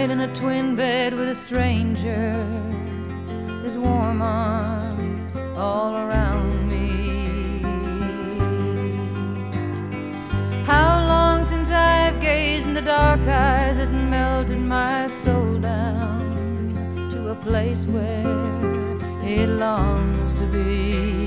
night in a twin bed with a stranger, his warm arms all around me. How long since I've gazed in the dark eyes that melted my soul down to a place where it longs to be.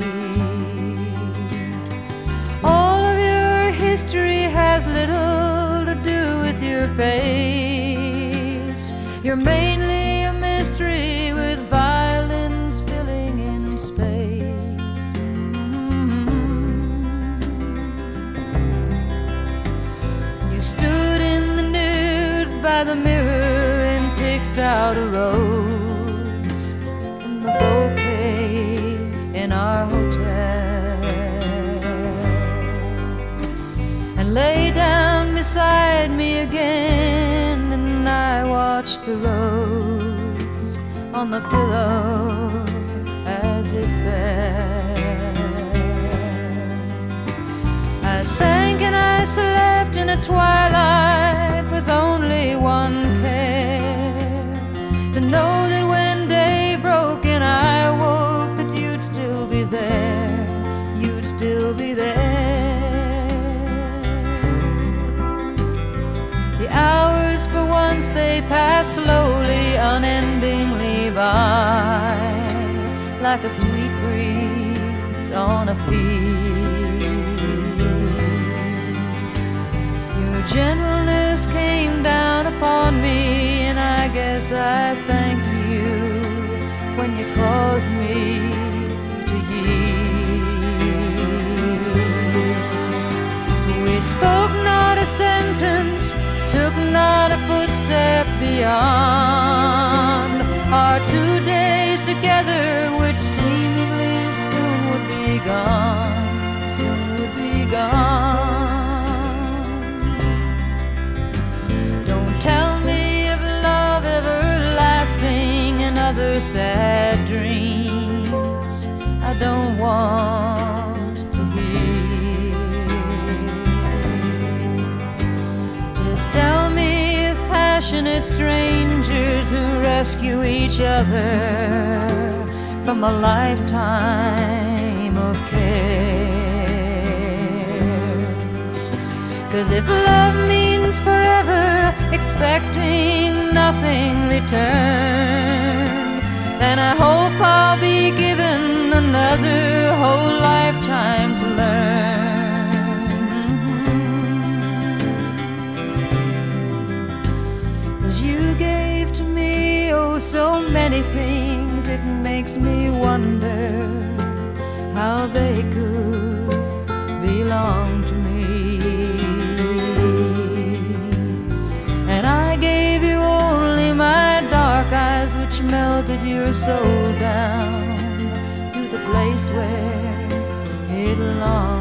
All of your history has little to do with your face. You're mainly a mystery with violins filling in space. You stood in the nude by the mirror and picked out a rose from the bouquet in our hotel, and lay down beside me again, and I watched the rose on the pillow as it fell. I sank and I slept in a twilight with only one care, to know that when day broke and I woke, that you'd still be there, you'd still be there. The hours for once they pass slowly, unendingly by, like a sweet breeze on a field. Your gentleness came down upon me, and I guess I thank you when you caused me to yield. We spoke not a sentence, took not a footstep beyond our 2 days together, which seemingly soon would be gone, soon would be gone. Don't tell me of love everlasting and other sad dreams I don't want to hear. Just tell me of passionate strangers who rescue each other from a lifetime of cares. 'Cause if love means forever, expecting nothing return, then I hope I'll be given another whole lifetime to learn. 'Cause you gave to me, oh, so many things, it makes me wonder how they could belong to me. And I gave you only my dark eyes, which melted your soul down to the place where it longs